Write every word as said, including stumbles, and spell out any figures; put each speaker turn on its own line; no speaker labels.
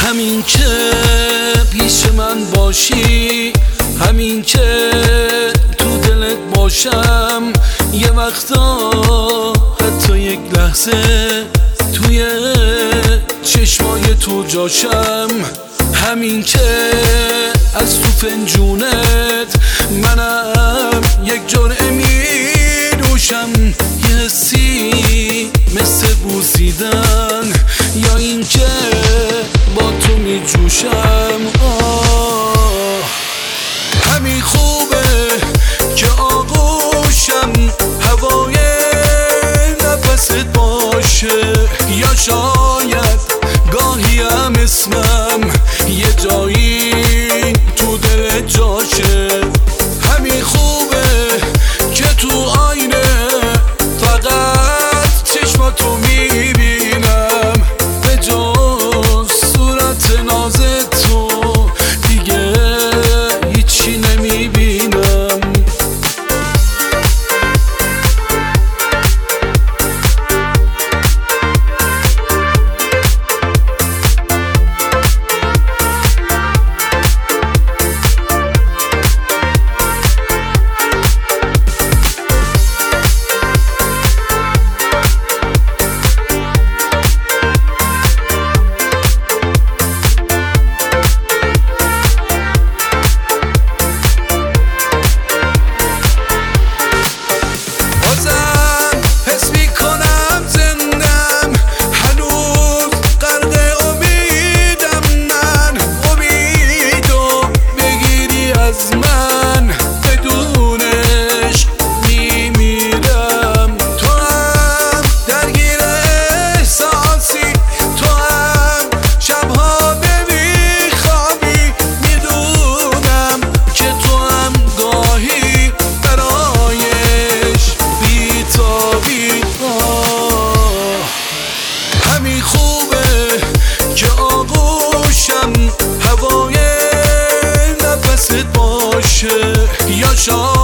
همین که پیش من باشی، همین که تو دلت باشم، یه وقتا حتی یک لحظه توی چشمای تو جاشم. همین که از تو فنجونت منم یک جرعه می نوشم، یه حسی مثل بوسیدن، یا این که با تو می جوشم. آه همین خوبه که آغوشم هوای نفست باشه، یا شاید گاهی هم اسمم یه جایی تو دل جاشه. همین خوبه که تو آینه فقط چشماتو میبینم، به جز صورت ناز تو دیگه هیچی نمیبینم. همین خوبه که آغوشم هوای نفست باشه، یا شاید